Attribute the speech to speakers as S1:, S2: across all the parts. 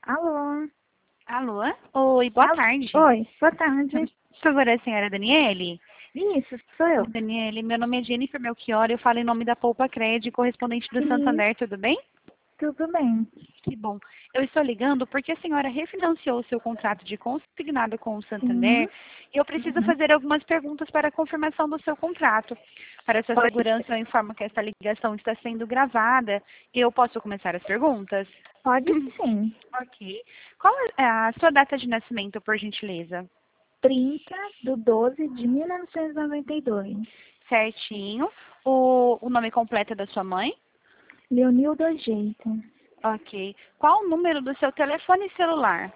S1: Alô?
S2: Alô? Oi, boa tarde.
S1: Oi, boa tarde.
S2: Por favor, a senhora Daniele?
S1: Isso, sou eu.
S2: Daniele, meu nome é Jennifer Melchior, eu falo em nome da Poupa Cred, correspondente do
S1: Sim,
S2: Santander, tudo bem?
S1: tudo bem.
S2: Que bom. Eu estou ligando porque a senhora refinanciou o seu contrato de consignado com o
S1: Sim.
S2: Santander e eu preciso
S1: Uhum.
S2: fazer algumas perguntas para a confirmação do seu contrato. Para sua
S1: Pode
S2: segurança,
S1: ser.
S2: eu informo que esta ligação está sendo gravada. Eu posso começar as perguntas?
S1: Pode sim.
S2: Ok. Qual é a sua data de nascimento, por gentileza?
S1: 30/12/1992.
S2: Certinho. O nome completo da sua mãe?
S1: Leonildo Jeito.
S2: Ok. Qual o número do seu telefone celular?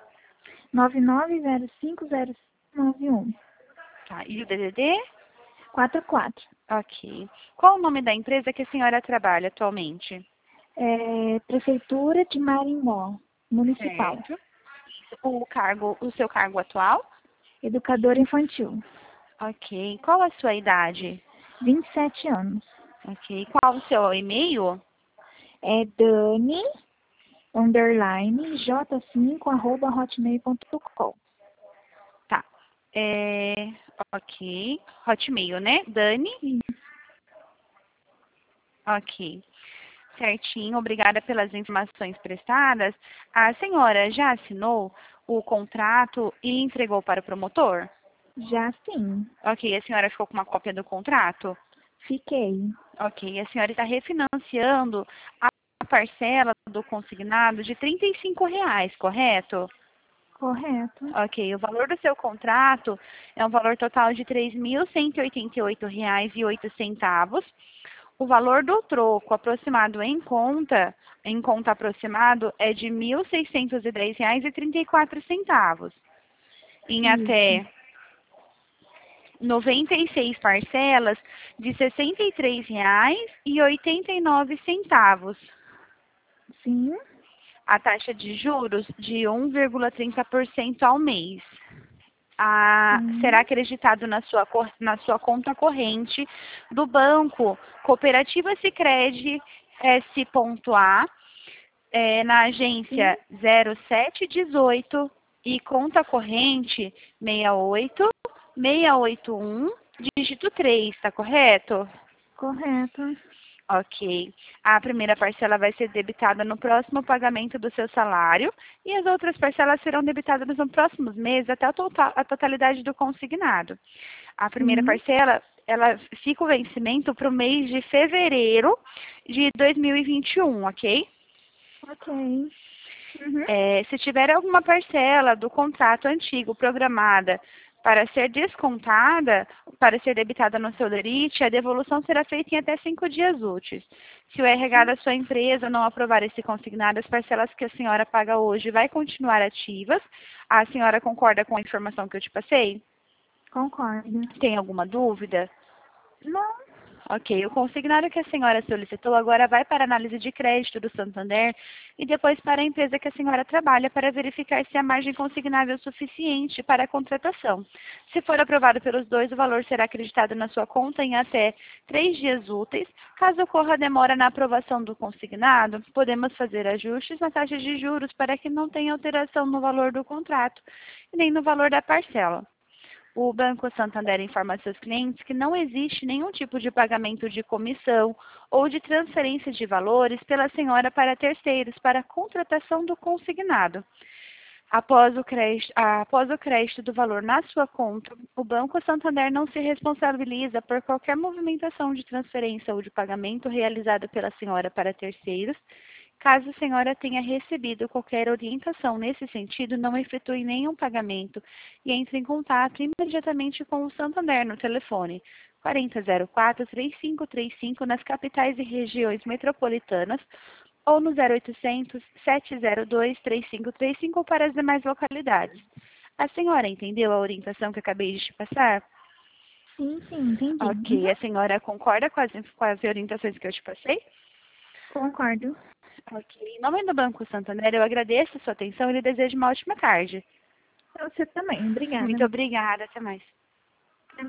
S1: 99050591.
S2: Tá. E o DDD?
S1: 44.
S2: Ok. Qual o nome da empresa que a senhora trabalha atualmente?
S1: Prefeitura de Maringó, Municipal.
S2: Certo. O seu cargo atual?
S1: Educadora infantil.
S2: Ok. Qual a sua idade?
S1: 27 anos.
S2: Ok. Qual o seu e-mail?
S1: Dani, _J5 @hotmail.com.
S2: Tá. Ok. Hotmail, né? Dani? Ok. Certinho, obrigada pelas informações prestadas. A senhora já assinou o contrato e entregou para o promotor?
S1: Já sim,
S2: Ok, a senhora ficou com uma cópia do contrato?
S1: fiquei.
S2: Ok, a senhora está refinanciando a parcela do consignado de R$ 35, correto?
S1: Correto.
S2: Ok, o valor do seu contrato é um valor total de R$ 3.188,08. O valor do troco aproximado em conta aproximado, é de R$ 1.610,34. Em
S1: Isso.
S2: até 96 parcelas de R$ 63,89.
S1: Sim.
S2: A taxa de juros de 1,30% ao mês. Será
S1: Sim.
S2: acreditado na sua conta corrente do banco Cooperativa Sicredi S.A, na
S1: Sim.
S2: agência 0718 e conta corrente 68681, dígito 3, está correto?
S1: Correto.
S2: Ok. A primeira parcela vai ser debitada no próximo pagamento do seu salário e as outras parcelas serão debitadas nos próximos meses até a totalidade do consignado. A primeira
S1: Sim.
S2: parcela, ela fica o vencimento para o mês de fevereiro de 2021, ok?
S1: Ok. Uhum.
S2: Se tiver alguma parcela do contrato antigo programada para ser descontada, para ser debitada no seu lerite, a devolução será feita em até 5 dias úteis. Se o RH
S1: Sim.
S2: da sua empresa não aprovar esse consignado, as parcelas que a senhora paga hoje vai continuar ativas. A senhora concorda com a informação que eu te passei?
S1: Concordo.
S2: Tem alguma dúvida?
S1: Não.
S2: Ok, o consignado que a senhora solicitou agora vai para a análise de crédito do Santander e depois para a empresa que a senhora trabalha para verificar se a margem consignável é suficiente para a contratação. Se for aprovado pelos dois, o valor será acreditado na sua conta em até 3 dias úteis. Caso ocorra demora na aprovação do consignado, podemos fazer ajustes na taxa de juros para que não tenha alteração no valor do contrato e nem no valor da parcela. O Banco Santander informa a seus clientes que não existe nenhum tipo de pagamento de comissão ou de transferência de valores pela senhora para terceiros para a contratação do consignado. Após o crédito do valor na sua conta, o Banco Santander não se responsabiliza por qualquer movimentação de transferência ou de pagamento realizada pela senhora para terceiros. Caso a senhora tenha recebido qualquer orientação nesse sentido, não efetue nenhum pagamento e entre em contato imediatamente com o Santander no telefone 4004-3535 nas capitais e regiões metropolitanas ou no 0800 702 3535 para as demais localidades. A senhora entendeu a orientação que acabei de te passar?
S1: Sim, sim, entendi.
S2: Ok,
S1: Uhum.
S2: a senhora concorda com as orientações que eu te passei?
S1: Concordo.
S2: Ok. Em nome do Banco Santander, eu agradeço a sua atenção e lhe desejo uma ótima tarde.
S1: Você também. Obrigada.
S2: Muito obrigada. Até mais.